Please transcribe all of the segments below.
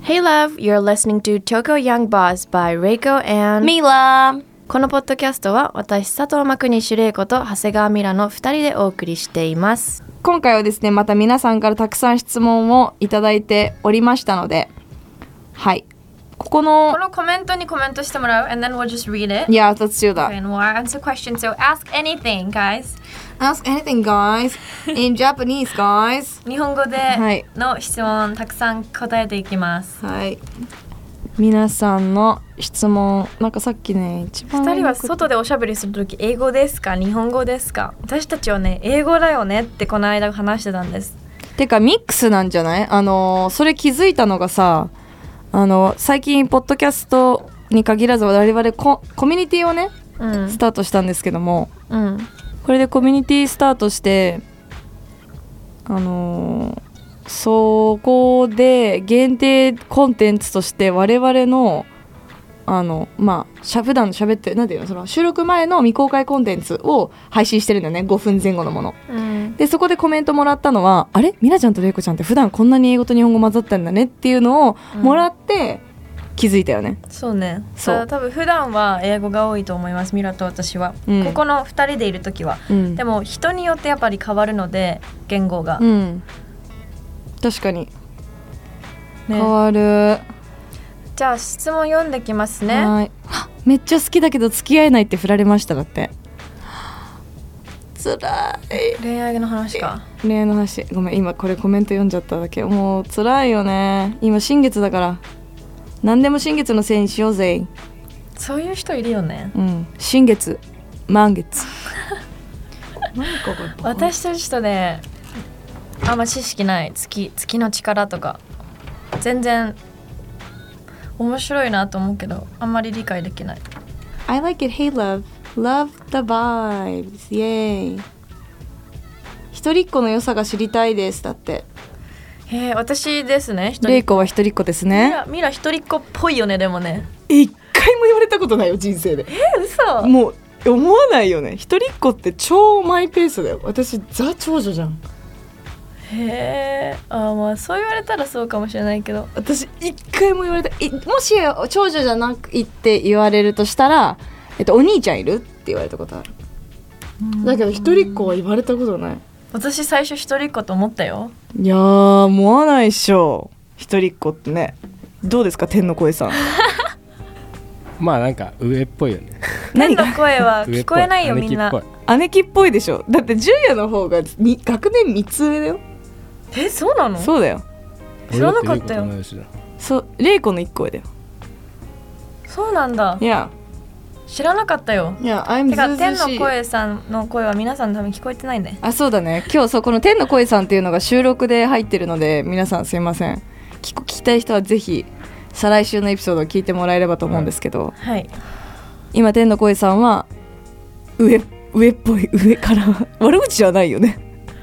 Hey love, you're listening to Tokyo Young Boss by Reiko and Mila。 このポッドキャストは私佐藤真国主玲子と長谷川ミラの2人でお送りしています。 今回はですね、また皆さんからたくさん質問をいただいておりましたので、はい、このコメントにコメントしてもらう and then we'll just read it. Yeah, let's do that. Okay, and we'll answer questions. So ask anything, guys. Ask anything, guys. In Japanese, guys. 日本語での質問たくさん答えていきます。 はい。皆さんの質問、なんかさっきね、一番 2人は外でおしゃべりするとき英語ですか日本語ですか？私たちはね英語だよねってこの間話してたんです。 てかミックスなんじゃない？それ気づいたのがさ、最近ポッドキャストに限らず我々コミュニティをね、スタートしたんですけども、これでコミュニティスタートしてそこで限定コンテンツとして我々の普段喋ってなんていうの、その収録前の未公開コンテンツを配信してるんだよね。5分前後のもの、でそこでコメントもらったのは、あれミラちゃんとレイコちゃんって普段こんなに英語と日本語混ざってんだねっていうのをもらって気づいたよね。 そうね。 そう多分普段は英語が多いと思います。ミラと私は、ここの2人でいるときは、でも人によってやっぱり変わるので言語が、 確かに、変わる。 じゃあ質問読んできますね。 はい。めっちゃ好きだけど付き合えないって振られました。だってつらい。 恋愛の話か。 恋愛の話、ごめん今これコメント読んじゃっただけ。もうつらいよね。今新月だから何でも新月のせいにしようぜ。 そういう人いるよね。 新月満月私たちとねあんま知識ない月の力とか全然面白いなと思うけどあんまり理解できない。 I like it. Hey love the vibes. Yay. 一人っ子の良さが知りたいです。だって私ですね。 レイコは一人っ子ですね。 ミラ一人っ子っぽいよね。でもね一回も言われたことないよ人生で。 嘘。 もう思わないよね。一人っ子って超マイペースだよ。私ザ長女じゃん。 まあそう言われたらそうかもしれないけど、 私一回も言われた。もし長女じゃなくって言われるとしたら、お兄ちゃんいるって言われたことある。だけど一人っ子は言われたことない。 私最初一人っ子と思ったよ。 いやー思わないっしょ一人っ子ってね。どうですか天の声さんまあなんか上っぽいよね。 天の声は聞こえないよみんな。 姉貴っぽいでしょ。だってジュリアの方が学年3つ上だよ。 そうなの？ そうだよ。 知らなかったよ。 そう、レイコの1個上だよ。 そうなんだ。 いや知らなかったよ。 いや、 てか天の声さんの声は皆さん多分聞こえてないね。 あ、そうだね。今日そうこの天の声さんっていうのが収録で入ってるので、皆さんすいません。聞きたい人はぜひ再来週のエピソードを聞いてもらえればと思うんですけど、 はい、 今天の声さんは上っぽい。上から悪口じゃないよね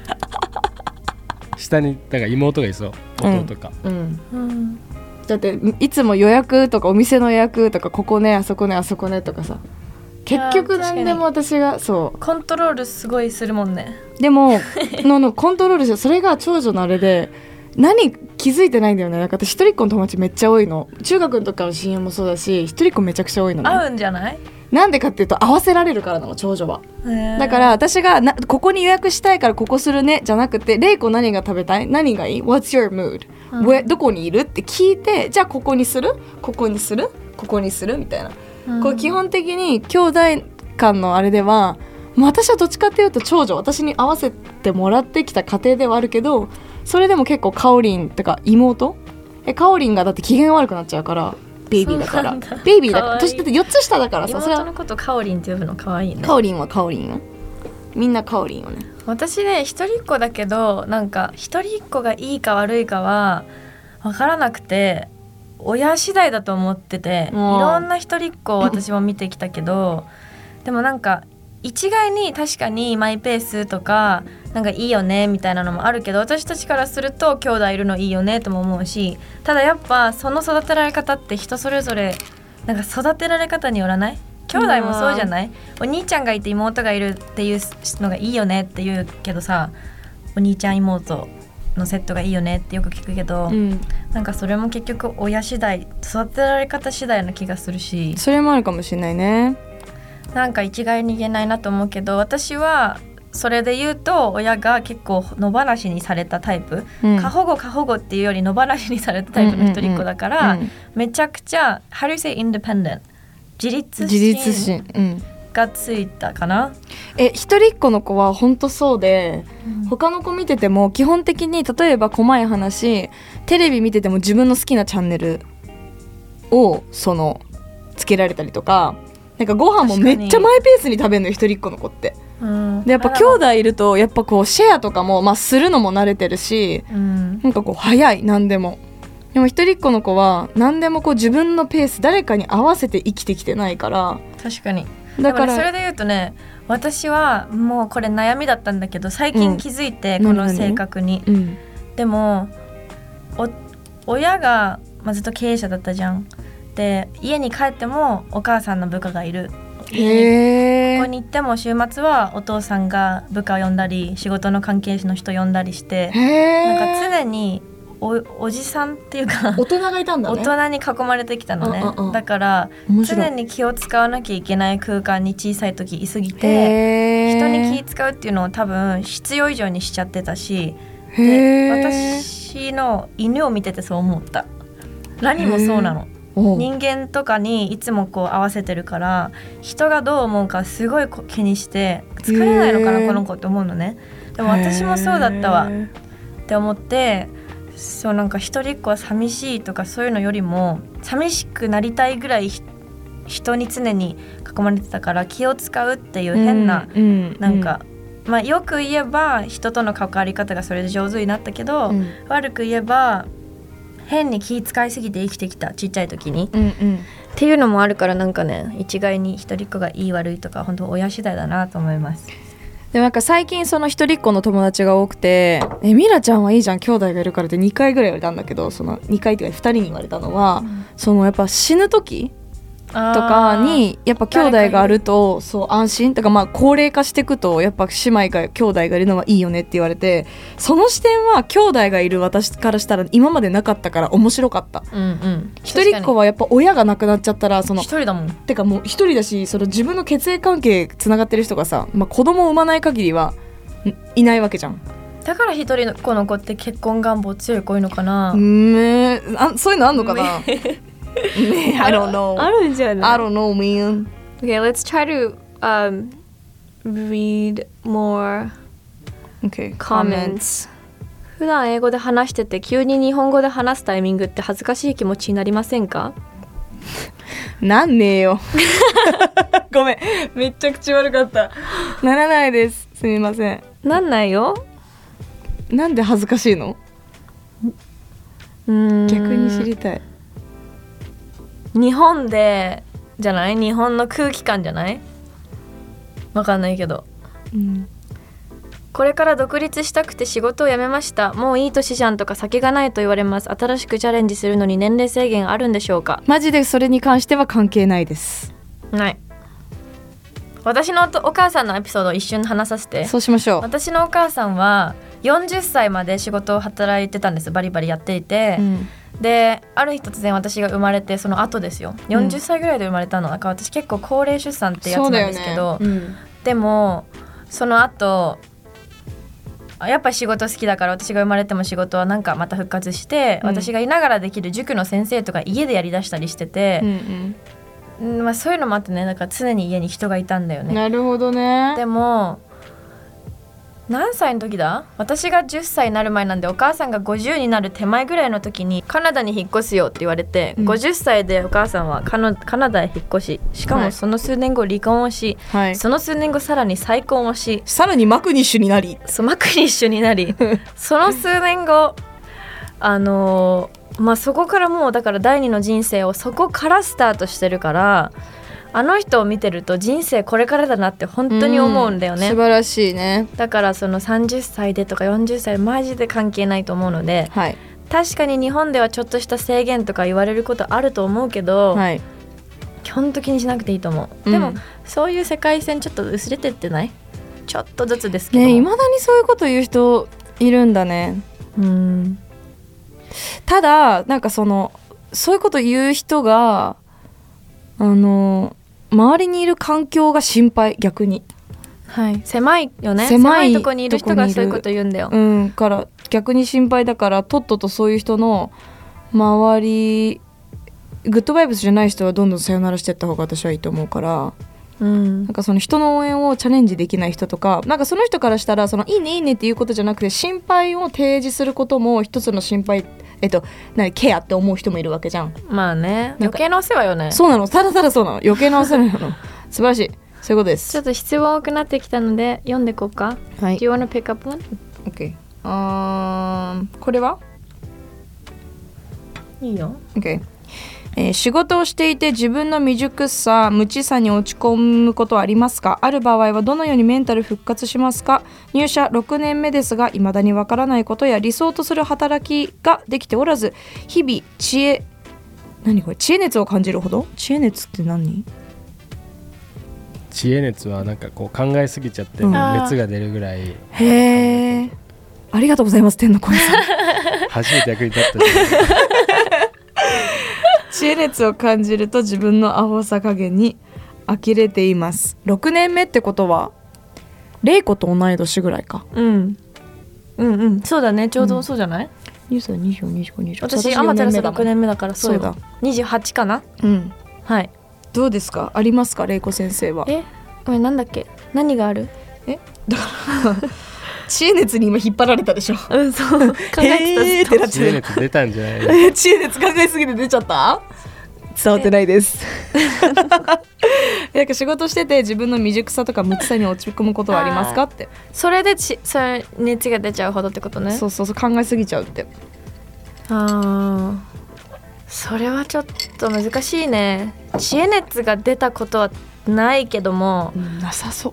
下にだから妹がいそう。弟か、 だっていつも予約とかお店の予約とかここねあそこねあそこねとかさ、結局何でも私がそうコントロールすごいするもんね。 でものコントロールして、それが長女のあれで何気づいてないんだよね。なんか私一人っ子の友達めっちゃ多いの。中学の時からの親友もそうだし、一人っ子めちゃくちゃ多いのね。 合うんじゃない？ なんでかっていうと合わせられるからなの長女は。だから私がここに予約したいからここするねじゃなくて、レイコ何が食べたい？何がいい？ What's your mood？どこにいるって聞いて、じゃあここにする？ここにする？ここにする？みたいな、こう基本的に兄弟間のあれでは、私はどっちかっていうと長女、私に合わせてもらってきた家庭ではあるけど、それでも結構カオリンとか妹カオリンがだって機嫌悪くなっちゃうから、ベイビーだからベイビーだから年だって4つ下だからさ。 妹のことカオリンって呼ぶの可愛いね。 カオリンはカオリンよ。みんなカオリンよね。 私ね一人っ子だけど、なんか一人っ子がいいか悪いかは分からなくて、親次第だと思ってて、いろんな一人っ子を私も見てきたけどでもなんか一概に確かにマイペースとかなんかいいよねみたいなのもあるけど、私たちからすると兄弟いるのいいよねとも思うし、ただやっぱその育てられ方って人それぞれなんか育てられ方によらない？兄弟もそうじゃない？お兄ちゃんがいて妹がいるっていうのがいいよねって言うけどさ、お兄ちゃん妹のセットがいいよねってよく聞くけど、なんかそれも結局親次第、育てられ方次第な気がするし、 それもあるかもしれないね。 なんか一概に言えないなと思うけど、私はそれで言うと親が結構野放しにされたタイプ、過保護っていうより野放しにされたタイプの一人っ子だから、めちゃくちゃ How do you say independent? 自立心がついたかな。 一人っ子の子は本当そうで、他の子見てても基本的に例えば細い話、テレビ見てても自分の好きなチャンネルをつけられたりとか、なんかご飯もめっちゃマイペースに食べるのよ一人っ子の子って。でやっぱ兄弟いるとやっぱこうシェアとかも、まあ、するのも慣れてるし、なんかこう早い何でも。でも一人っ子の子は何でもこう自分のペース、誰かに合わせて生きてきてないから。 確かに。だからそれで言うとね、私はもうこれ悩みだったんだけど最近気づいて、この性格に、でも親が、ずっと経営者だったじゃん。で家に帰ってもお母さんの部下がいる。ここに行っても週末はお父さんが部下を呼んだり仕事の関係者の人呼んだりして、なんか常におじさんっていうか大人がいたんだね。 大人に囲まれてきたのね。だから常に気を使わなきゃいけない空間に小さい時いすぎて、人に気使うっていうのを多分必要以上にしちゃってたし、で私の犬を見ててそう思った。ラニもそうなの。人間とかにいつもこう合わせてるから、人がどう思うかすごい気にして疲れないのかなこの子って思うのね。でも私もそうだったわって思って、そうなんか一人っ子は寂しいとかそういうのよりも寂しくなりたいぐらい人に常に囲まれてたから気を使うっていう変な、なんか、よく言えば人との関わり方がそれで上手になったけど、悪く言えば変に気使いすぎて生きてきたちっちゃい時に、っていうのもあるから、なんかね一概に一人っ子がいい悪いとか本当親次第だなと思います。 でなんか最近その一人っ子の友達が多くて、ミラちゃんはいいじゃん兄弟がいるからって2回ぐらい言われたんだけど、その2回っていうか2人に言われたのは、やっぱ死ぬ時とかにやっぱ兄弟があるとそう安心だから、高齢化していくとやっぱ姉妹が兄弟がいるのはいいよねって言われて、その視点は兄弟がいる私からしたら今までなかったから面白かった。一人っ子はやっぱ親が亡くなっちゃったら一人だもん。 てかもう一人だし、自分の血縁関係つながってる人がさ、子供を産まない限りはいないわけじゃん。 だから一人っ子の子って結婚願望強い子いのかな。 そういうのあんのかなI don't know. あるんじゃない？ I don't know, man. Okay, let's try to read more comments. 普段英語で話してて急に日本語で話すタイミングって恥ずかしい気持ちになりませんか？ なんねえよごめん、めっちゃ口悪かった。ならないです、すみません。 なんないよ。 なんで恥ずかしいの？逆に知りたい。 日本でじゃない？日本の空気感じゃない？わかんないけど、これから独立したくて仕事を辞めました。もういい年じゃんとか先がないと言われます。新しくチャレンジするのに年齢制限あるんでしょうか？ マジでそれに関しては関係ないです。 ない。私のお母さんのエピソードを一瞬話させて。 そうしましょう。 私のお母さんは40歳まで仕事を働いてたんです。バリバリやっていて、である日突然私が生まれて、その後ですよ、40歳ぐらいで生まれたの。だから私結構高齢出産ってやつなんですけど、でもその後やっぱり仕事好きだから、私が生まれても仕事はなんかまた復活して、私がいながらできる塾の先生とか家でやりだしたりしてて、そういうのもあってね、だから常に家に人がいたんだよね。 なるほどね。 でも何歳の時だ？私が10歳になる前なんで、お母さんが50になる手前ぐらいの時にカナダに引っ越すよって言われて、50歳でお母さんはカナダへ引っ越し、しかもその数年後離婚をし、その数年後さらに再婚をし、 さらにマクニッシュになり、 マクニッシュになりその数年後そこからもうだから第二の人生をそこからスタートしてるから、あの人を見てると人生これからだなって本当に思うんだよね。 素晴らしいね。 だからその30歳でとか40歳マジで関係ないと思うので、確かに日本ではちょっとした制限とか言われることあると思うけど、基本的にしなくていいと思う。でもそういう世界線ちょっと薄れてってない？ちょっとずつですけどね。未だにそういうこと言う人いるんだね。 ただなんかそういうこと言う人が周りにいる環境が心配、逆に。 はい、狭いよね。狭いとこにいる人がそういうこと言うんだよ。 から逆に心配だから、とっととそういう人の周り、グッドバイブスじゃない人はどんどんさよならしていった方が私はいいと思うから、なんかその人の応援をチャレンジできない人とか、なんかその人からしたらいいねいいねっていうことじゃなくて、心配を提示することも一つの心配、ケアって思う人もいるわけじゃん。 まあね、余計なお世話よね。 そうなの、ただただそうなの、余計なお世話なの。素晴らしい、そういうことです。 ちょっと質問多くなってきたので読んでいこうか。 はい。 Do you wanna pick up one? OK。これはいいよ。 OK。仕事をしていて自分の未熟さ、無知さに落ち込むことはありますか？ある場合はどのようにメンタル復活しますか？入社6年目ですが、未だにわからないことや理想とする働きができておらず、日々知恵熱を感じるほど。知恵熱って何？ 知恵熱はなんかこう考えすぎちゃって熱が出るぐらい。 へー、ありがとうございます、天の声さん。 初めて役に立ったじゃない。 知恵熱を感じると自分のアホさ加減に呆れています。6年目ってことはレイコと同い年ぐらいか。 そうだね、ちょうどそうじゃない？ ニュースは25、 私アマテラス6年目だから。そうだ、28かな。はい。どうですか？ありますか、レイコ先生は。 これなんだっけ、何がある？ だから知恵熱に今引っ張られたでしょ。 そう考えてた。 知恵熱出たんじゃない？ 知恵熱考えすぎて出ちゃった。伝わってないです。なんか仕事してて自分の未熟さとか無知さに落ち込むことはありますかって。 それでそれ熱が出ちゃうほどってことね。 そう考えすぎちゃうって。 それはちょっと難しいね。知恵熱が出たことはないけども、 なさそう。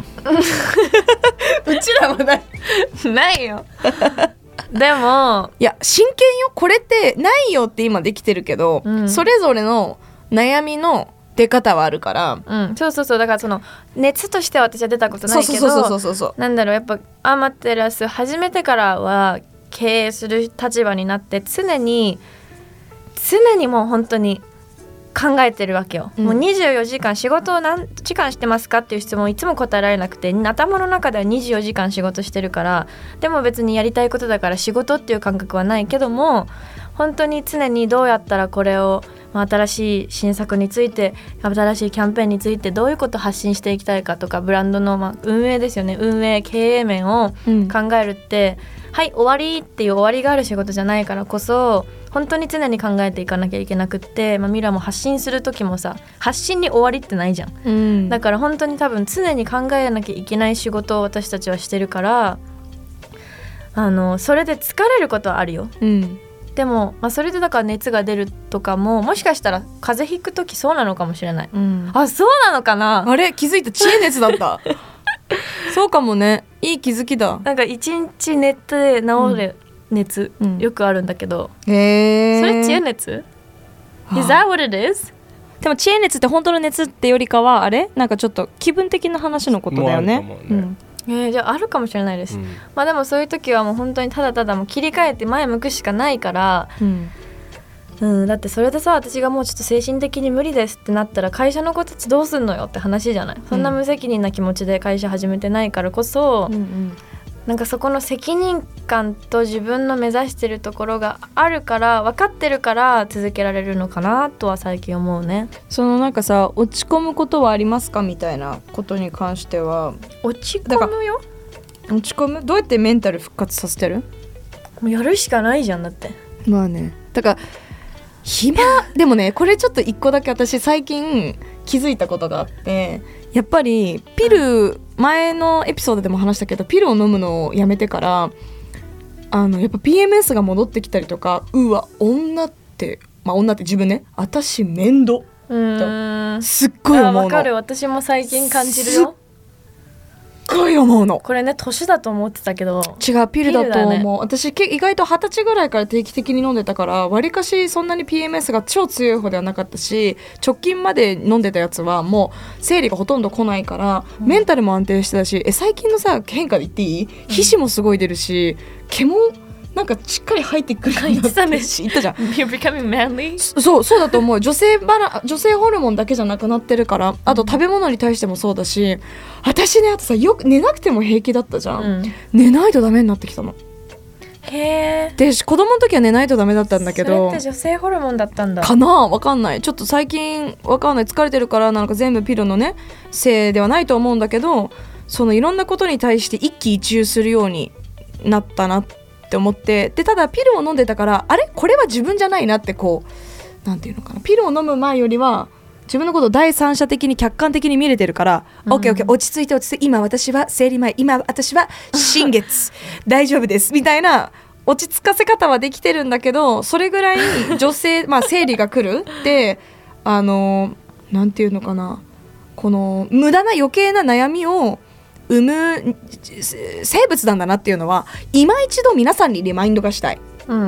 うちらもないよ。でもいや真剣よ、これってないよって今できてるけど、それぞれの悩みの出方はあるから、 そうだからその熱としては私は出たことないけど、なんだろう、やっぱアマテラス始めてからは経営する立場になって、常にもう本当に考えてるわけよ。もう24時間仕事を何時間してますかっていう質問をいつも答えられなくて、頭の中では24時間仕事してるから、でも別にやりたいことだから仕事っていう感覚はないけども、本当に常にどうやったらこれを、新しい新作について、新しいキャンペーンについてどういうことを発信していきたいかとか、ブランドの運営ですよね、運営経営面を考えるって、はい終わりっていう終わりがある仕事じゃないからこそ、本当に常に考えていかなきゃいけなくって、ミラも発信する時もさ、発信に終わりってないじゃん、だから本当に多分常に考えなきゃいけない仕事を私たちはしてるから、それで疲れることはあるよ、でも、それでだから熱が出るとかも、もしかしたら風邪ひく時そうなのかもしれない、そうなのかな。 あれ気づいた、知恵熱だったそうかもね、いい気づきだ。 なんか一日寝て治る熱、よくあるんだけど、それ知恵熱？ Is that what it is? でも知恵熱って本当の熱ってよりかは、あれなんかちょっと気分的な話のことだよね。 じゃああるかもしれないです、でもそういう時はもう本当にただただもう切り替えて前向くしかないから、だってそれでさ、私がもうちょっと精神的に無理ですってなったら会社のことどうすんのよって話じゃない、そんな無責任な気持ちで会社始めてないからこそ、なんかそこの責任感と自分の目指してるところがあるから、分かってるから続けられるのかなとは最近思うね。 そのなんかさ、落ち込むことはありますかみたいなことに関しては。 落ち込むよ。 落ち込む？どうやってメンタル復活させてる？ もうやるしかないじゃん、だって。 まあね、だから暇でもね、これちょっと一個だけ私最近気づいたことがあって、やっぱりピル、前のエピソードでも話したけど、ピルを飲むのをやめてから、やっぱ PMS が戻ってきたりとか、女って自分ね、私面倒とすっごい思うの。 わかる、私も最近感じるよ。 すっごい思うの。 これね、年だと思ってたけど違う、ピルだと思う、ね、私意外と20歳ぐらいから定期的に飲んでたから、わりかしそんなに PMS が超強い方ではなかったし、直近まで飲んでたやつはもう生理がほとんど来ないから、メンタルも安定してたし、最近のさ変化で言っていい？皮脂もすごい出るし、毛もなんかしっかり入ってくるようになって言ったじゃん。 You're becoming manly? そうだと思う。女性ホルモンだけじゃなくなってるから。あと食べ物に対してもそうだし、私ね、あとさ、よく寝なくても平気だったじゃん、寝ないとダメになってきたの。 へー。 で子供の時は寝ないとダメだったんだけど、 それって女性ホルモンだったんだかな、わかんない。ちょっと最近わかんない、疲れてるからなんか全部ピルのねせいではないと思うんだけど、そのいろんなことに対して一喜一憂するようになったなって思って、でただピルを飲んでたから、あれこれは自分じゃないなって、こうなんていうのかな、ピルを飲む前よりは自分のことを第三者的に客観的に見れてるから、オッケー落ち着いて今私は生理前、今私は新月大丈夫ですみたいな落ち着かせ方はできてるんだけど、それぐらい女性生理が来るってなんていうのかな、この無駄な余計な悩みを生む生物なんだなっていうのは今一度皆さんにリマインドがしたい。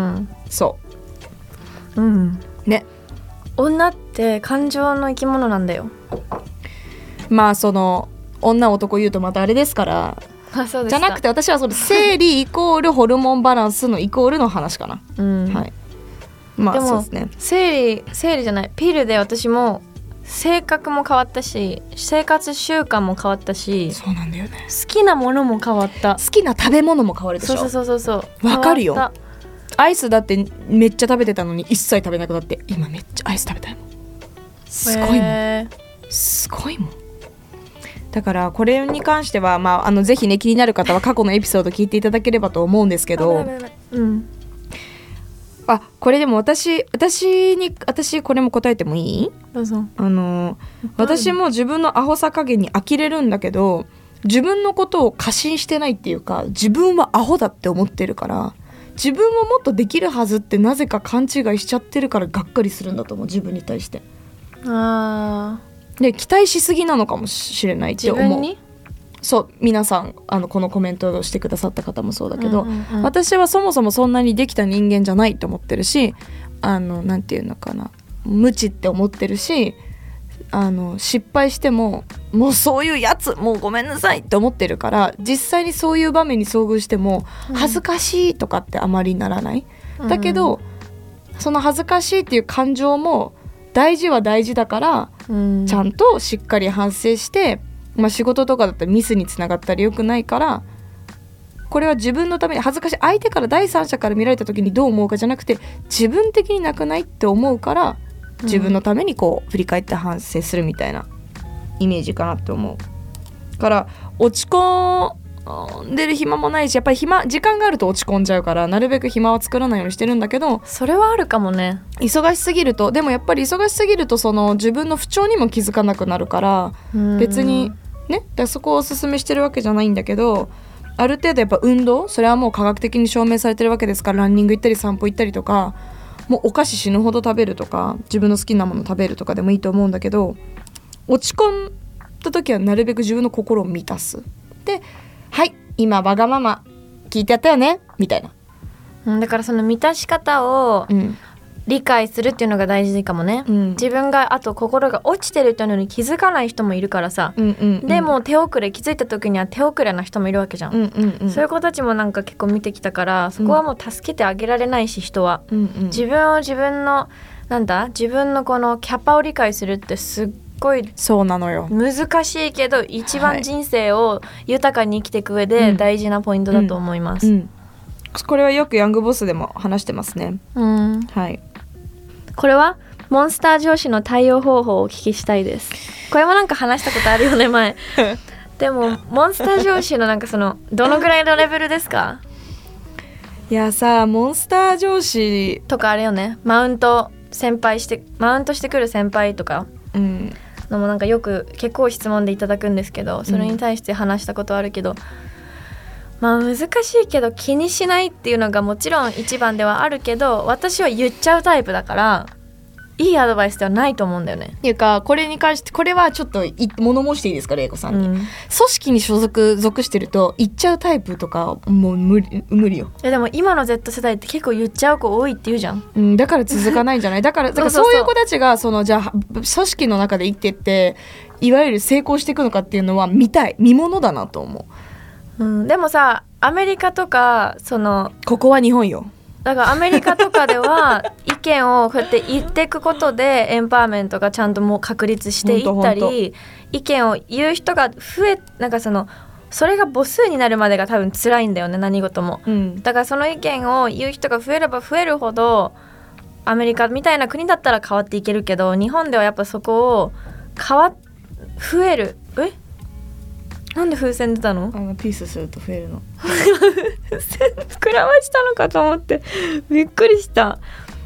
そうね、 女って感情の生き物なんだよ。 その女男言うとまたあれですから、 そうですか。 じゃなくて私はそれ生理イコールホルモンバランスのイコールの話かな。はい。でもそうですね、 生理じゃない、ピルで私も性格も変わったし、生活習慣も変わったし、 そうなんだよね、 好きなものも変わった、 好きな食べ物も変わるでしょ。そうわかるよ。アイスだってめっちゃ食べてたのに一切食べなくなって、今めっちゃアイス食べたいもん。すごいもん、すごいもん。だからこれに関しては、ぜひね気になる方は過去のエピソード聞いていただければと思うんですけど、これでも私これも答えてもいい？ どうぞ。 私も自分のアホさ加減に呆れるんだけど、自分のことを過信してないっていうか、自分はアホだって思ってるから、自分ももっとできるはずってなぜか勘違いしちゃってるからがっかりするんだと思う、自分に対して。で期待しすぎなのかもしれないって思う。自分に？そう皆さんこのコメントをしてくださった方もそうだけど、私はそもそもそんなにできた人間じゃないと思ってるし、なんていうのかな、無知って思ってるし、失敗してももうそういうやつもうごめんなさいって思ってるから、実際にそういう場面に遭遇しても恥ずかしいとかってあまりならない、だけどその恥ずかしいっていう感情も大事は大事だから、ちゃんとしっかり反省して、仕事とかだったらミスにつながったり良くないから、これは自分のために、恥ずかしい相手から第三者から見られた時にどう思うかじゃなくて、自分的になくないって思うから、自分のためにこう振り返って反省するみたいなイメージかなって思うから、落ち込んでる暇もないし、やっぱり時間があると落ち込んじゃうから、なるべく暇は作らないようにしてるんだけど、 それはあるかもね。 忙しすぎると、でもやっぱり忙しすぎるとその自分の不調にも気づかなくなるから、別にね、だからそこをおすすめしてるわけじゃないんだけど、ある程度やっぱ運動、それはもう科学的に証明されてるわけですから、ランニング行ったり散歩行ったりとか、もうお菓子死ぬほど食べるとか、自分の好きなもの食べるとかでもいいと思うんだけど、落ち込んだ時はなるべく自分の心を満たす。で、はい今わがまま聞いてやったよねみたいな、 だからその満たし方を理解するっていうのが大事かもね、自分があと心が落ちてるっていうのに気づかない人もいるからさ、でも気づいた時には手遅れな人もいるわけじゃん、そういう子たちもなんか結構見てきたから、そこはもう助けてあげられないし、人は、自分の自分のこのキャパを理解するってすっごいそうなのよ、 難しいけど一番人生を豊かに生きていく上で大事なポイントだと思います、 これはよくヤングボスでも話してますね、はい。 これはモンスター上司の対応方法をお聞きしたいです。これもなんか話したことあるよね前でもモンスター上司のなんかそのどのぐらいのレベルですか？ いやさ、モンスター上司とかあれよね、マウントしてくる先輩とかのもなんかよく結構質問でいただくんですけど、それに対して話したことあるけど、難しいけど気にしないっていうのがもちろん一番ではあるけど、私は言っちゃうタイプだからいいアドバイスではないと思うんだよね。 っていうか、これに関してこれはちょっと物申していいですか、玲子さんに、組織に属してると言っちゃうタイプとかもう無理よ。 でも今の Z 世代って結構言っちゃう子多いって言うじゃん、 だから続かないんじゃないだからそういう子たちがじゃあ組織の中で生きてっていわゆる成功していくのかっていうのは見ものだなと思う。 でもさ、 アメリカとかここは日本よ。 だからアメリカとかでは意見をこうやって言っていくことでエンパワーメントがちゃんともう確立していったり、意見を言う人がなんかそれが母数になるまでが多分辛いんだよね、何事も、だからその意見を言う人が増えれば増えるほどアメリカみたいな国だったら変わっていけるけど、日本ではやっぱそこを増える。なんで風船出たの？ ピースすると増えるの。 風船膨らましたのかと思ってびっくりした。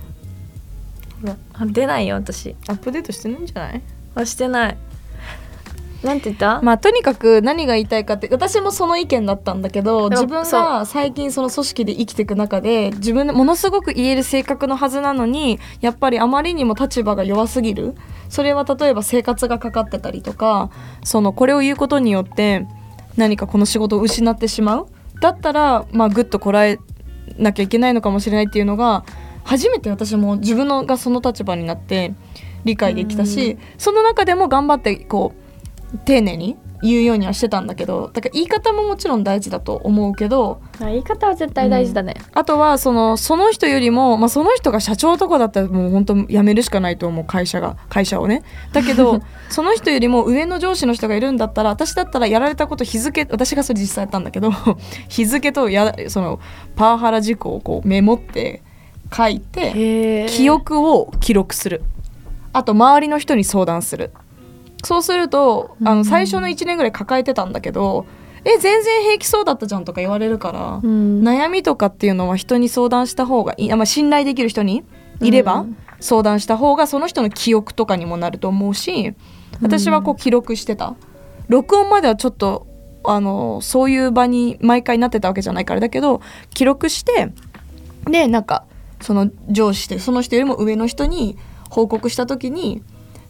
出ないよ私。 アップデートしてないんじゃない？ してない。なんて言った？ まあとにかく何が言いたいかって、私もその意見だったんだけど、自分が最近その組織で生きていく中で自分でものすごく言える性格のはずなのに、やっぱりあまりにも立場が弱すぎる。それは例えば生活がかかってたりとか、これを言うことによって何かこの仕事を失ってしまう、だったらまあグッとこらえなきゃいけないのかもしれないっていうのが初めて私も自分がその立場になって理解できたし、その中でも頑張ってこう丁寧に言うようにはしてたんだけど、だから言い方ももちろん大事だと思うけど、 言い方は絶対大事だね、 あとはその人よりも、その人が社長とかだったらもう本当辞めるしかないと思う、会社をね。だけどその人よりも上の上司の人がいるんだったら、私だったらやられたこと私がそれ実際やったんだけど日付とパワハラ事項をこうメモって書いて記憶を記録する。あと周りの人に相談する。そうすると最初の1年ぐらい抱えてたんだけど、全然平気そうだったじゃんとか言われるから、悩みとかっていうのは人に相談した方がいい、信頼できる人にいれば相談した方がその人の記憶とかにもなると思うし、私はこう記録してた。録音まではちょっとそういう場に毎回なってたわけじゃないからだけど、記録してでなんかその上司でその人よりも上の人に報告した時に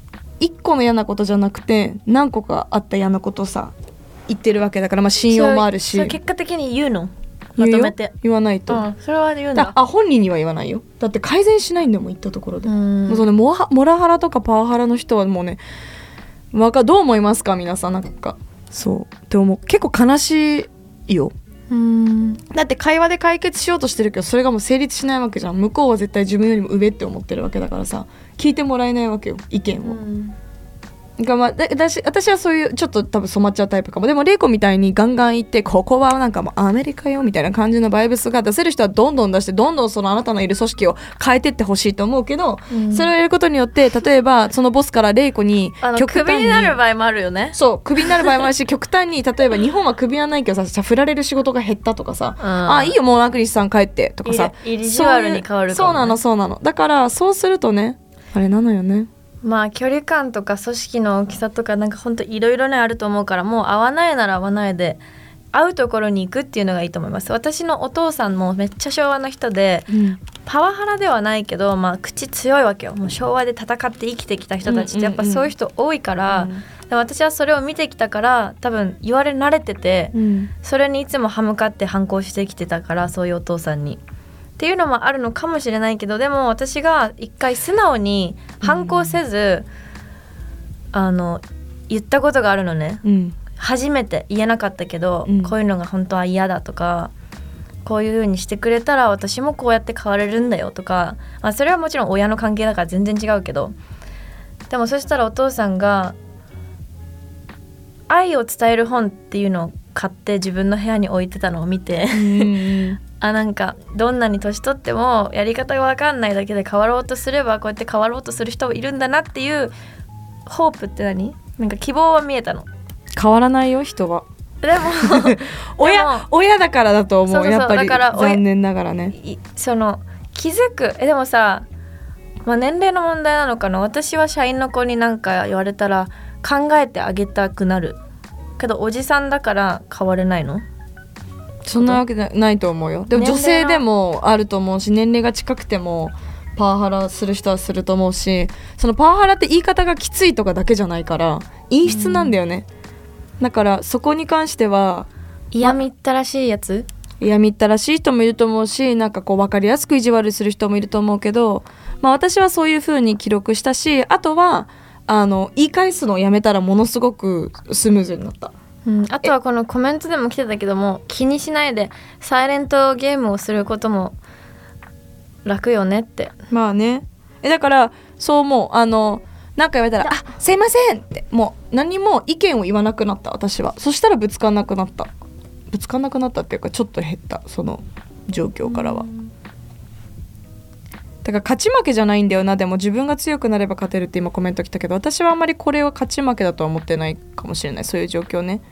1個の嫌なことじゃなくて何個かあった嫌なことをさ言ってるわけだから、信用もあるし。 それ結果的に言うの？まとめて言わないと、 それは言うんだ。 本人には言わないよ。だって改善しないんだもん、言ったところで。もうそのモラハラとかパワハラの人はもうね、どう思いますか皆さん。なんかそうって思う。結構悲しいよ。だって会話で解決しようとしてるけど、それがもう成立しないわけじゃん。向こうは絶対自分よりも上って思ってるわけだからさ、聞いてもらえないわけよ、意見を。私はそういうちょっと多分染まっちゃうタイプかも。でもレイコみたいにガンガン言って、ここはなんかもうアメリカよみたいな感じのバイブスが出せる人はどんどん出して、どんどんそのあなたのいる組織を変えてってほしいと思うけど、それをやることによって例えばそのボスからレイコにクビになる場合もあるよね。 そう、クビになる場合もあるし極端に例えば日本はクビはないけどさ、振られる仕事が減ったとかさ、いいよもうラクリスさん帰ってとかさ、 イリジュアルに変わるかも、ね、 そうなの。だからそうするとね、あれなのよね。 距離感とか組織の大きさとかなんかほんといろいろねあると思うから、もう合わないなら合わないで会うところに行くっていうのがいいと思います。私のお父さんもめっちゃ昭和の人で、パワハラではないけど、口強いわけよ。もう昭和で戦って生きてきた人たちってやっぱそういう人多いから、で私はそれを見てきたから多分言われ慣れてて、それにいつも歯向かって反抗してきてたから、そういうお父さんにっていうのもあるのかもしれないけど、でも私が一回素直に反抗せず、言ったことがあるのね、初めて言えなかったけど、こういうのが本当は嫌だとか、こういう風にしてくれたら私もこうやって変われるんだよとか、それはもちろん親の関係だから全然違うけど、でもそしたらお父さんが愛を伝える本っていうのを買って自分の部屋に置いてたのを見てなんかどんなに年取ってもやり方が分かんないだけで変わろうとすればこうやって変わろうとする人もいるんだなっていうホープってなんか希望は見えたの。 変わらないよ人は。 でも親だからだと思う。 そうやっぱりだから残念ながらね。 気づく。でもさ、年齢の問題なのかな。私は社員の子に何か言われたら考えてあげたくなるけど、おじさんだから変われないの？ そんなわけないと思うよ。でも女性でもあると思うし、年齢が近くてもパワハラする人はすると思うし、そのパワハラって言い方がきついとかだけじゃないから陰湿なんだよね、だからそこに関しては嫌みったらしいやつ、 嫌みったらしい人もいると思うし、なんかこう分かりやすく意地悪する人もいると思うけど、私はそういう風に記録したし、あとは言い返すのをやめたらものすごくスムーズになった。 あとはこのコメントでも来てたけども、気にしないでサイレントゲームをすることも楽よねって。 まあね、だからそう思う。なんか言われたらあすいませんってもう何も意見を言わなくなった私は。そしたらぶつかんなくなったっていうかちょっと減ったその状況からは。だから勝ち負けじゃないんだよな。でも自分が強くなれば勝てるって今コメント来たけど、私はあんまりこれは勝ち負けだとは思ってないかもしれない、そういう状況ね。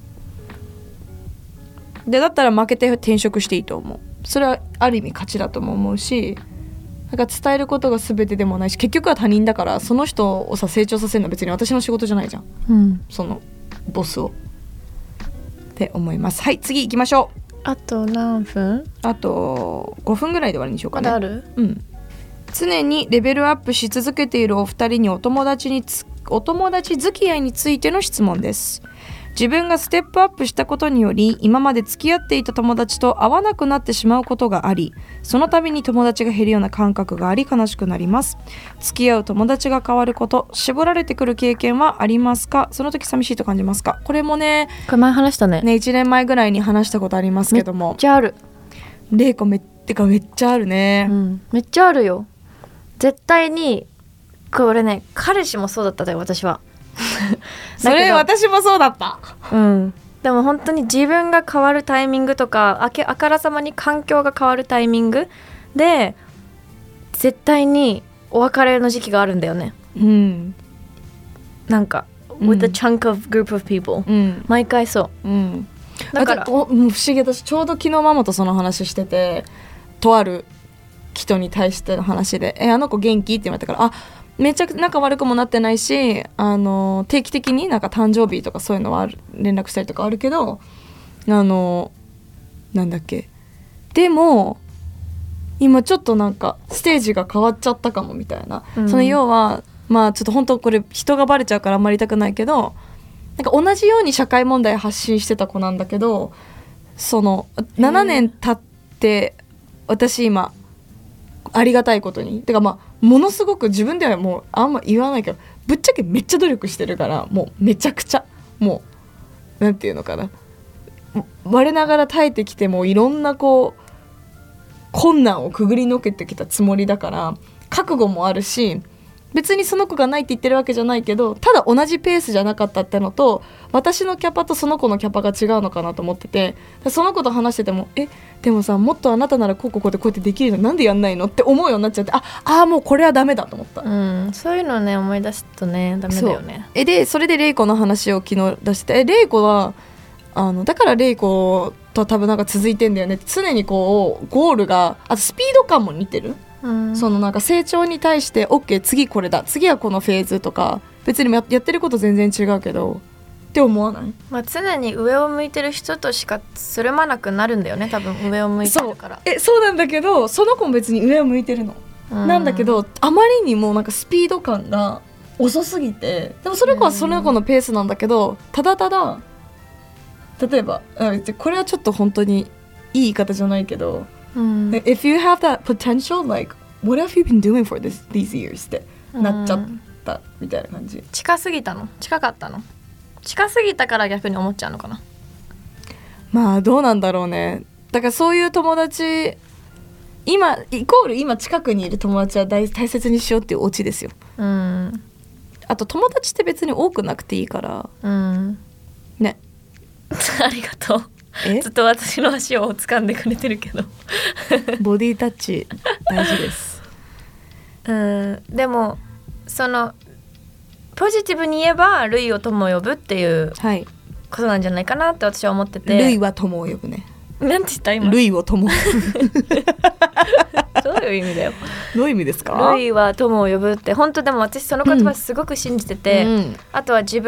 でだったら負けて転職していいと思う。それはある意味勝ちだとも思うし、なんか伝えることが全てでもないし、結局は他人だからその人をさ成長させるのは別に私の仕事じゃないじゃん、そのボスをって思います。はい、次行きましょう。 あと何分？ あと5分ぐらいで終わりにしようかね。 まだある？ 常にレベルアップし続けているお二人にお友達付き合いについての質問です。自分がステップアップしたことにより今まで付き合っていた友達と会わなくなってしまうことがあり、その度に友達が減るような感覚があり悲しくなります。付き合う友達が変わること、絞られてくる経験はありますか？その時寂しいと感じますか？これもね、 これ前話したね。 1年前ぐらいに話したことありますけども、 めっちゃある。 レイコめっちゃあるね、 めっちゃあるよ。絶対にこれね、彼氏もそうだったよ私は。 それ私もそうだった。 でも本当に自分が変わるタイミングとか、あからさまに環境が変わるタイミングで絶対にお別れの時期があるんだよね。なんか、with a chunk of group of people、毎回そう、だから不思議。私ちょうど昨日ママとその話してて、とある人に対しての話であの子元気って言われたから、めっちゃ仲悪くもなってないし、定期的になんか誕生日とかそういうのは連絡したりとかあるけど、なんだっけ、でも今ちょっとなんかステージが変わっちゃったかもみたいな、その要はまあちょっと本当これ人がバレちゃうからあんまり言いたくないけど、なんか同じように社会問題発信してた子なんだけど、その7年経って私今ありがたいことにてかものすごく自分ではもうあんま言わないけど、ぶっちゃけめっちゃ努力してるから、もうめちゃくちゃもうなんていうのかな、我ながら耐えてきてもいろんなこう困難をくぐり抜けてきたつもりだから覚悟もあるし、別にその子がないって言ってるわけじゃないけど、ただ同じペースじゃなかったってのと、私のキャパとその子のキャパが違うのかなと思ってて、その子と話しててもでもさ、もっとあなたならこうやってできるのなんでやんないのって思うようになっちゃって、もうこれはダメだと思った、 そういうのね思い出すとねダメだよね。 でそれでレイコの話を昨日出してレイコはだからレイコと多分なんか続いてんだよね。常にこうゴールがスピード感も似てる、そのなんか成長に対して OK 次これだ、次はこのフェーズとか、別にやってること全然違うけどって思わない？ 常に上を向いてる人としかつるまなくなるんだよね、多分上を向いてるから。 そうなんだけど、その子も別に上を向いてるの、なんだけどあまりにもなんかスピード感が遅すぎて、でもその子はその子のペースなんだけど、ただ例えばこれはちょっと本当にいい言い方じゃないけど、If you have that potential, like what have you been doing for these years ってなっちゃったみたいな感じ。 近かったの近すぎたから逆に思っちゃうのかな。 まあどうなんだろうね。だからそういう友達今イコール今近くにいる友達は大切にしようっていうオチですよ。あと友達って別に多くなくていいからね。 ありがとう。ずっと私の足を掴んでくれてるけどボディタッチ大事ですでもそのポジティブに言えばルイを友を呼ぶっていうことなんじゃないかなって私は思ってて、 ルイは友を呼ぶね。 なんて言った今？ ルイを友を呼ぶどういう意味だよ。 どういう意味ですか？ ルイは友を呼ぶって本当でも私その言葉すごく信じてて、あとは周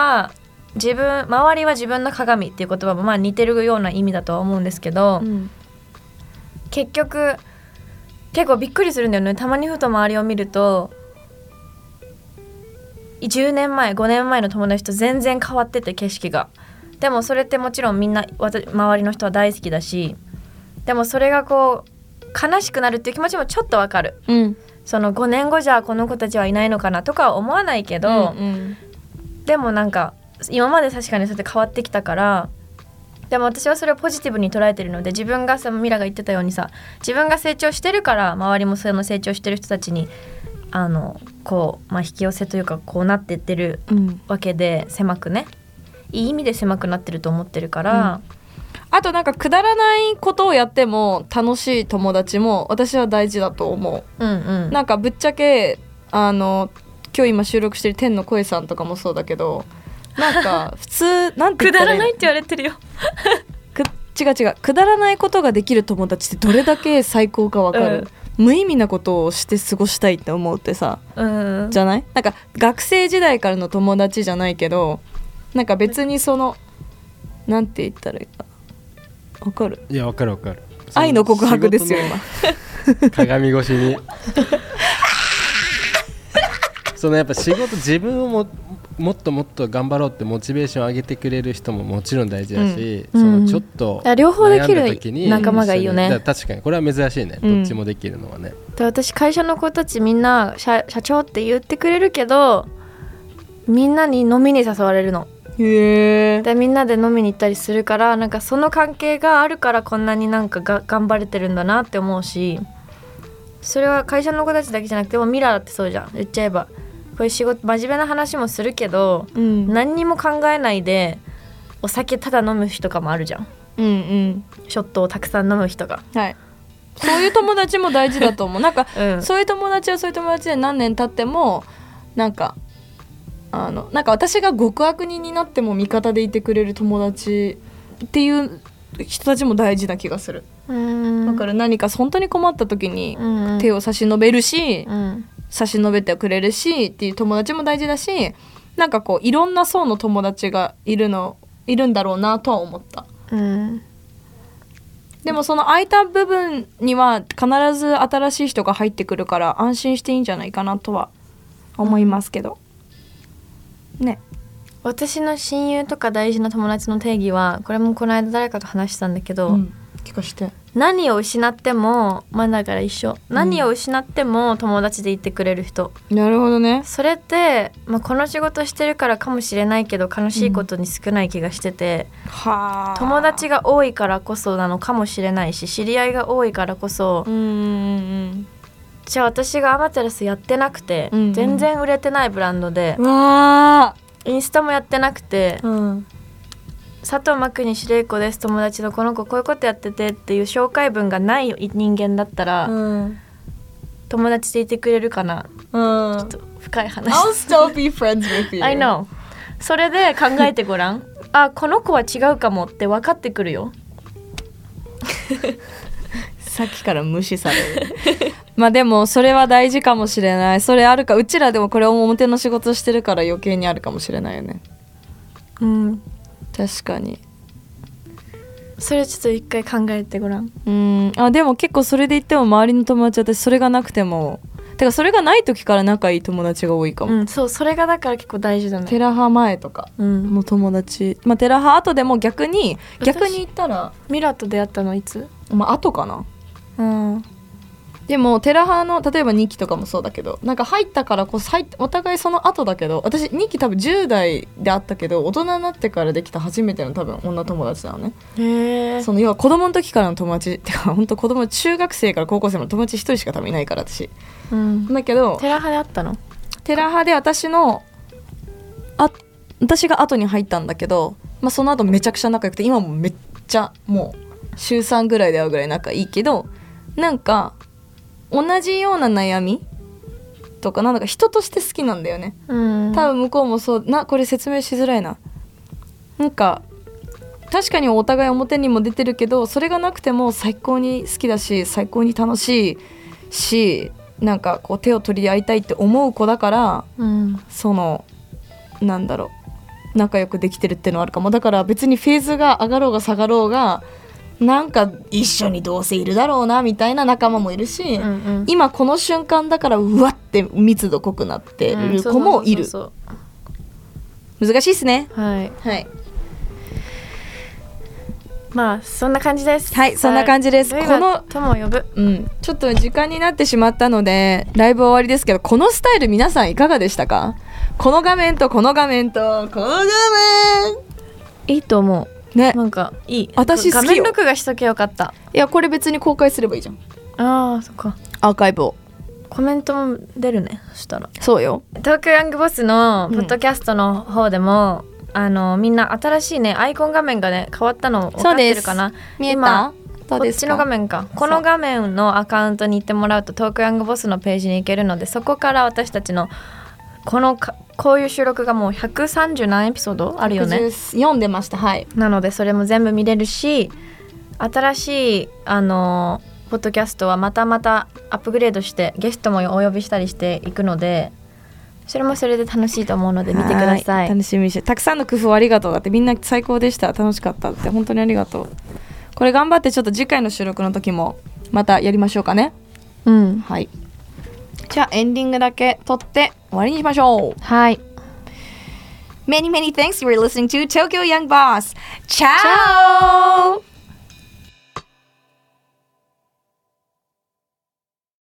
りは自分の鏡っていう言葉も似てるような意味だとは思うんですけど、結局結構びっくりするんだよね。たまにふと周りを見ると10年前5年前の友達と全然変わってて景色が。でもそれってもちろんみんな周りの人は大好きだし、でもそれがこう悲しくなるっていう気持ちもちょっとわかる、その5年後じゃこの子たちはいないのかなとかは思わないけど、でもなんか今まで確かにそうやって変わってきたから、でも私はそれをポジティブに捉えてるので、自分がさ、ミラが言ってたようにさ、自分が成長してるから周りもその成長してる人たちにこう、引き寄せというかこうなってってるわけで、狭くね、いい意味で狭くなってると思ってるから、 あとなんかくだらないことをやっても楽しい友達も私は大事だと思う、なんかぶっちゃけ今日今収録してる天の声さんとかもそうだけど、なんか普通なんて言ったらいいのくだらないって言われてるよ違うくだらないことができる友達ってどれだけ最高か分かる、無意味なことをして過ごしたいって思うってさ、じゃない？なんか学生時代からの友達じゃないけど、なんか別にそのなんて言ったらいいか分かる？ いや分かる愛の告白ですよ今鏡越しにそのやっぱ仕事、自分をもっともっと頑張ろうってモチベーション上げてくれる人ももちろん大事だし、そのちょっと両方できる悩んだ時に仲間がいいよね。 確かにこれは珍しいね、どっちもできるのはね。 で、私会社の子たちみんな社長って言ってくれるけど、みんなに飲みに誘われるの。 へー。 でみんなで飲みに行ったりするから、なんかその関係があるからこんなになんか頑張れてるんだなって思うし、それは会社の子たちだけじゃなくてもミラーだってそうじゃん。言っちゃえばこういう仕事真面目な話もするけど、何にも考えないでお酒ただ飲む日とかもあるじゃん、ショットをたくさん飲む人が、はい、 そういう友達も大事だと思うなんか、そういう友達はそういう友達で何年経ってもなんか私が極悪人になっても味方でいてくれる友達っていう人たちも大事な気がする。だから何か本当に困った時に手を差し伸べるし、差し伸べてくれるしっていう友達も大事だし、なんかこういろんな層の友達がいるんだろうなとは思った、でもその空いた部分には必ず新しい人が入ってくるから安心していいんじゃないかなとは思いますけど、ね。 私の親友とか大事な友達の定義は、これもこの間誰かと話したんだけど、 聞かして。 何を失ってもだから一緒、何を失っても友達でいてくれる人。 なるほどね。 それって、この仕事してるからかもしれないけど悲しいことに少ない気がしてて、友達が多いからこそなのかもしれないし、知り合いが多いからこそ、じゃあ私がアマテラスやってなくて、全然売れてないブランドで、インスタもやってなくて、佐藤真国司令子です、友達のこの子こういうことやっててっていう紹介文がない人間だったら、友達でいてくれるかな、ちょっと深い話。 I'll still be friends with you. I know。 それで考えてごらんこの子は違うかもって分かってくるよさっきから無視されるでもそれは大事かもしれない。それあるか、うちらでもこれ表の仕事してるから余計にあるかもしれないよね。確かに。 それちょっと一回考えてごらん。 でも結構それで言っても周りの友達、私それがなくても、てかそれがない時から仲いい友達が多いかも。 そう、それがだから結構大事だね。 テラハ前とかの友達、テラハ後でも逆に言ったらミラと出会ったのいつ？ 後かな。でもテラハの例えば2期とかもそうだけど、なんか入ったからこそお互いその後だけど、私2期多分10代であったけど大人になってからできた初めての多分女友達なのね。その要は子供の時からの友達ってか、本当子供中学生から高校生の友達1人しか多分いないから私、だけどテラハであったの？ テラハで私が後に入ったんだけど、その後めちゃくちゃ仲良くて、今もめっちゃもう週3ぐらいで会うぐらい仲いいけど、なんか同じような悩みとかなんだか人として好きなんだよね。多分向こうもそうこれ説明しづらいな。なんか確かにお互い表にも出てるけど、それがなくても最高に好きだし最高に楽しいし、なんかこう手を取り合いたいって思う子だから、そのなんだろう、仲良くできてるっていうのはあるかも。だから別にフェーズが上がろうが下がろうが、なんか一緒にどうせいるだろうなみたいな仲間もいるし、今この瞬間だからうわって密度濃くなってる子もいる。難しいっすね。はい、 まあそんな感じです。 はい、そんな感じです。 ルイは友を呼ぶ。 ちょっと時間になってしまったのでライブ終わりですけど、このスタイル皆さんいかがでしたか？この画面とこの画面とこの画面いいと思うね。なんかいい。 私好きよ。 画面録画しとけよかった。 いやこれ別に公開すればいいじゃん。 あーそっか。 アーカイブをコメントも出るね。そしたらそうよ。 東京ヤングボスのポッドキャストの方でも、みんな新しいねアイコン画面がね変わったの分かってるかな。 見えた？ 今どうですか？ こっちの画面か。この画面のアカウントに行ってもらうと東京ヤングボスのページに行けるので、そこから私たちのこういう収録がもう130何エピソードあるよね。 読んでました。はい。 なのでそれも全部見れるし、新しいポッドキャストはまたアップグレードしてゲストもお呼びしたりしていくので、それもそれで楽しいと思うので見てください。 楽しみにして。たくさんの工夫ありがとう。だってみんな最高でした、楽しかったって、本当にありがとう。これ頑張ってちょっと次回の収録の時もまたやりましょうかね。はい。じゃあエンディングだけ撮って終わりにしましょう。 はい。 Many thanks. You were listening to Tokyo Young Boss. Ciao!